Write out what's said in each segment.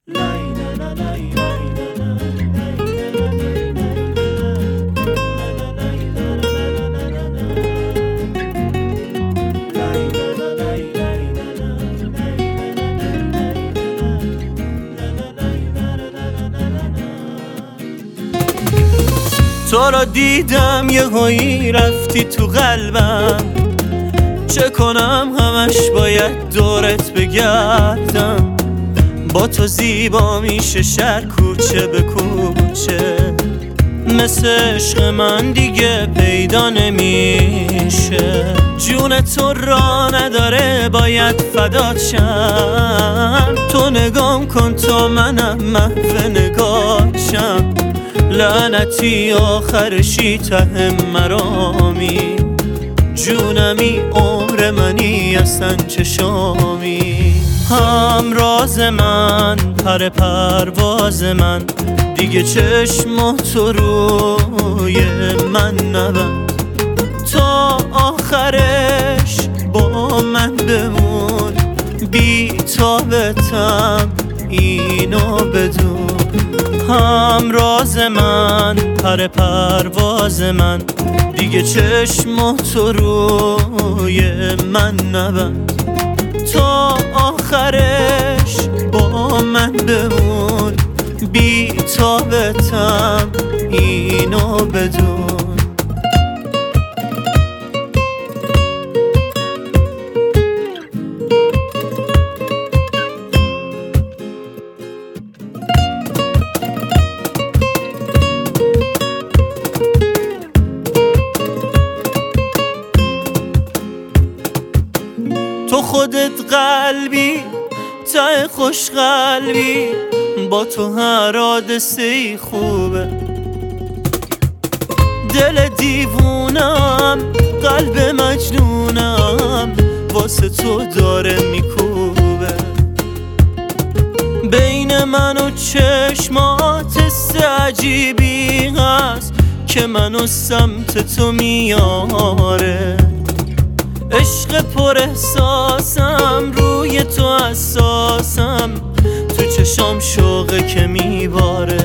تو را دیدم یه هایی رفتی تو قلبم، چه کنم همش باید دورت بگردم. با تو زیبا میشه شهر کوچه به کوچه، مثل عشق من دیگه پیدا نمیشه. جون تو را نداره باید فدات شم، تو نگام کن تا منم محو نگاهشم. لعنتی آخرشی ته مرامی، جونمی عمر منی اصلا چشامی. همراز من پر پرواز من، دیگه چشم تو روی من نبند. تا آخرش با من بمون، بی تابتم اینو بدون. همراز من پر پرواز من، دیگه چشم تو روی من نبند. تا آخرش با من بمون، بی تابتم اینو بدون. تو خودت قلبی ته خوش قلبی، با تو هر حادثه‌ای خوبه. دل دیوونم قلب مجنونم، واسه تو داره میکوبه. بین من و چشمات حس عجیبی هست که منو سمت تو میاره. عشق پر احساسم روی تو حساسم، تو چشام شوقه که میباره.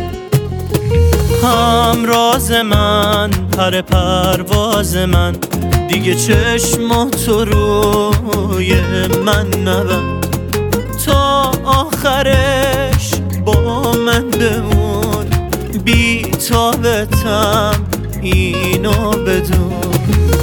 همراز من پر پرواز من، دیگه چشم تو روی من نبند. تا آخرش با من بمون، بی تابتم اینو بدون.